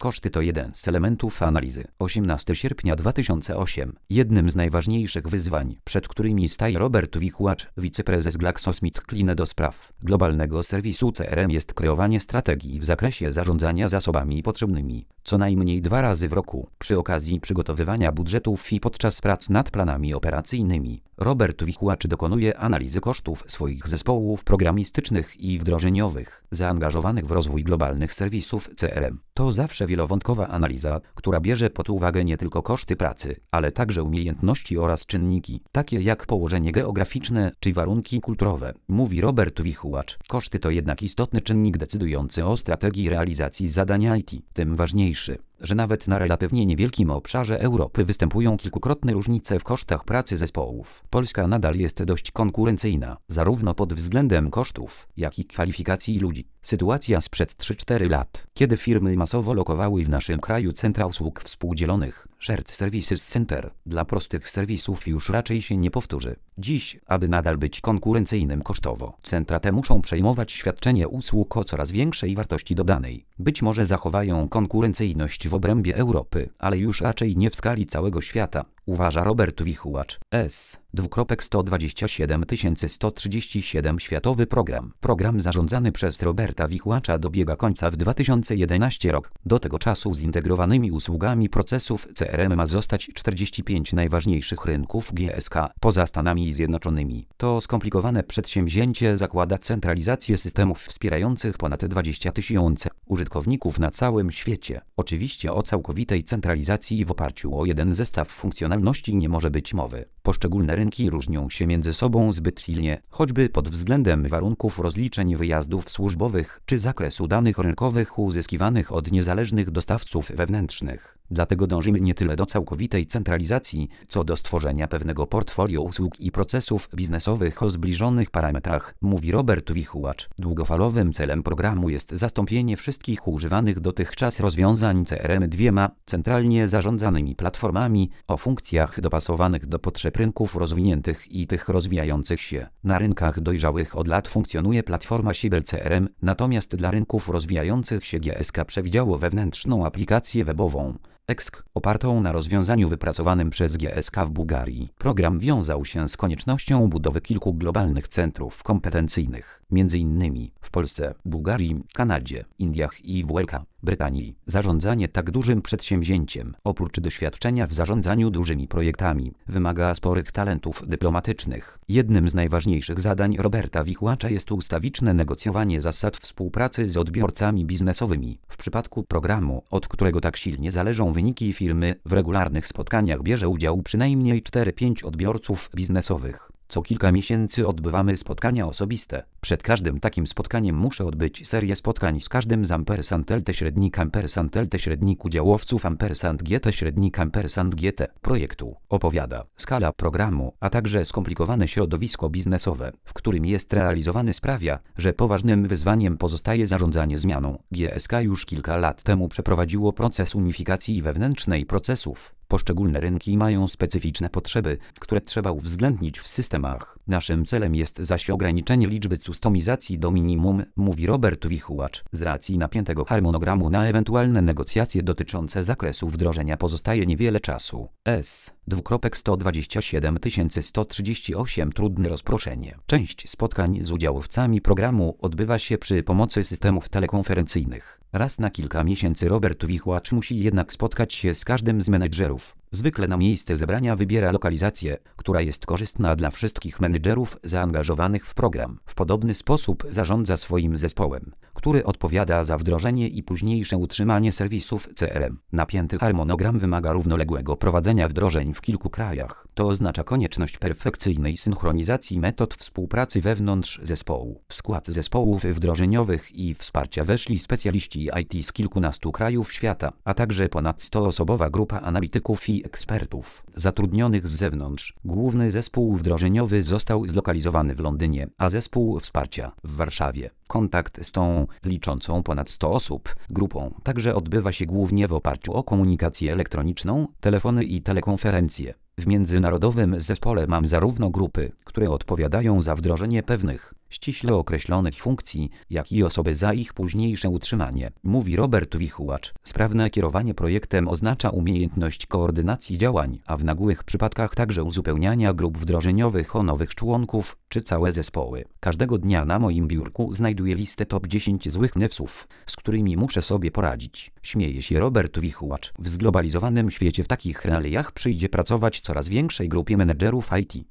Koszty to jeden z elementów analizy. 18 sierpnia 2008. Jednym z najważniejszych wyzwań, przed którymi staje Robert Wichłacz, wiceprezes GlaxoSmithKline do spraw globalnego serwisu CRM, jest kreowanie strategii w zakresie zarządzania zasobami potrzebnymi, co najmniej 2 razy w roku, przy okazji przygotowywania budżetów i podczas prac nad planami operacyjnymi. Robert Wichłacz dokonuje analizy kosztów swoich zespołów programistycznych i wdrożeniowych, zaangażowanych w rozwój globalnych serwisów CRM. To zawsze wielowątkowa analiza, która bierze pod uwagę nie tylko koszty pracy, ale także umiejętności oraz czynniki, takie jak położenie geograficzne czy warunki kulturowe, mówi Robert Wichłacz. Koszty to jednak istotny czynnik decydujący o strategii realizacji zadań IT. Tym ważniejszy, że nawet na relatywnie niewielkim obszarze Europy występują kilkukrotne różnice w kosztach pracy zespołów. Polska nadal jest dość konkurencyjna, zarówno pod względem kosztów, jak i kwalifikacji ludzi. Sytuacja sprzed 3-4 lat, kiedy firmy masowo lokowały w naszym kraju centra usług współdzielonych, Shared Services Center, dla prostych serwisów już raczej się nie powtórzy. Dziś, aby nadal być konkurencyjnym kosztowo, centra te muszą przejmować świadczenie usług o coraz większej wartości dodanej. Być może zachowają konkurencyjność w obrębie Europy, ale już raczej nie w skali całego świata, uważa Robert Wichłacz. S.277 Światowy Program zarządzany przez Roberta Wichłacza dobiega końca w 2011 rok. Do tego czasu zintegrowanymi usługami procesów CRM ma zostać 45 najważniejszych rynków GSK poza Stanami Zjednoczonymi. To skomplikowane przedsięwzięcie zakłada centralizację systemów wspierających ponad 20 000 użytkowników na całym świecie. Oczywiście o całkowitej centralizacji w oparciu o jeden zestaw funkcjonalności nie może być mowy. Poszczególne rynki różnią się między sobą zbyt silnie, choćby pod względem warunków rozliczeń wyjazdów służbowych czy zakresu danych rynkowych uzyskiwanych od niezależnych dostawców wewnętrznych. Dlatego dążymy nie tyle do całkowitej centralizacji, co do stworzenia pewnego portfolio usług i procesów biznesowych o zbliżonych parametrach, mówi Robert Wichłacz. Długofalowym celem programu jest zastąpienie wszystkich używanych dotychczas rozwiązań CRM 2 centralnie zarządzanymi platformami o funkcjach dopasowanych do potrzeb rynków rozwiniętych i tych rozwijających się. Na rynkach dojrzałych od lat funkcjonuje platforma Siebel CRM, natomiast dla rynków rozwijających się GSK przewidziało wewnętrzną aplikację webową EXK, opartą na rozwiązaniu wypracowanym przez GSK w Bułgarii. Program wiązał się z koniecznością budowy kilku globalnych centrów kompetencyjnych, m.in. w Polsce, Bułgarii, Kanadzie, Indiach i w Wielkiej Brytanii. Zarządzanie tak dużym przedsięwzięciem, oprócz doświadczenia w zarządzaniu dużymi projektami, wymaga sporych talentów dyplomatycznych. Jednym z najważniejszych zadań Roberta Wichłacza jest ustawiczne negocjowanie zasad współpracy z odbiorcami biznesowymi. W przypadku programu, od którego tak silnie zależą wyniki firmy, w regularnych spotkaniach bierze udział przynajmniej 4-5 odbiorców biznesowych. Co kilka miesięcy odbywamy spotkania osobiste. Przed każdym takim spotkaniem muszę odbyć serię spotkań z każdym z ~LT udziałowców ~GT projektu, opowiada. Skala programu, a także skomplikowane środowisko biznesowe, w którym jest realizowany, sprawia, że poważnym wyzwaniem pozostaje zarządzanie zmianą. GSK już kilka lat temu przeprowadziło proces unifikacji wewnętrznej procesów. Poszczególne rynki mają specyficzne potrzeby, które trzeba uwzględnić w systemach. Naszym celem jest zaś ograniczenie liczby customizacji do minimum, mówi Robert Wichłacz. Z racji napiętego harmonogramu na ewentualne negocjacje dotyczące zakresu wdrożenia pozostaje niewiele czasu. S.277 Trudne rozproszenie. Część spotkań z udziałowcami programu odbywa się przy pomocy systemów telekonferencyjnych. Raz na kilka miesięcy Robert Wichłacz musi jednak spotkać się z każdym z menedżerów. Zwykle na miejsce zebrania wybiera lokalizację, która jest korzystna dla wszystkich menedżerów zaangażowanych w program. W podobny sposób zarządza swoim zespołem, który odpowiada za wdrożenie i późniejsze utrzymanie serwisów CRM. Napięty harmonogram wymaga równoległego prowadzenia wdrożeń w kilku krajach. To oznacza konieczność perfekcyjnej synchronizacji metod współpracy wewnątrz zespołu. W skład zespołów wdrożeniowych i wsparcia weszli specjaliści IT z kilkunastu krajów świata, a także ponad 100-osobowa grupa analityków i ekspertów zatrudnionych z zewnątrz. Główny zespół wdrożeniowy został zlokalizowany w Londynie, a zespół wsparcia w Warszawie. Kontakt z tą, liczącą ponad 100 osób, grupą także odbywa się głównie w oparciu o komunikację elektroniczną, telefony i telekonferencje. W międzynarodowym zespole mam zarówno grupy, które odpowiadają za wdrożenie pewnych ściśle określonych funkcji, jak i osoby za ich późniejsze utrzymanie, mówi Robert Wichłacz. Sprawne kierowanie projektem oznacza umiejętność koordynacji działań, a w nagłych przypadkach także uzupełniania grup wdrożeniowych o nowych członków, czy całe zespoły. Każdego dnia na moim biurku znajduję listę top 10 złych newsów, z którymi muszę sobie poradzić. Śmieje się Robert Wichłacz. W zglobalizowanym świecie w takich realiach przyjdzie pracować coraz większej grupie menedżerów IT.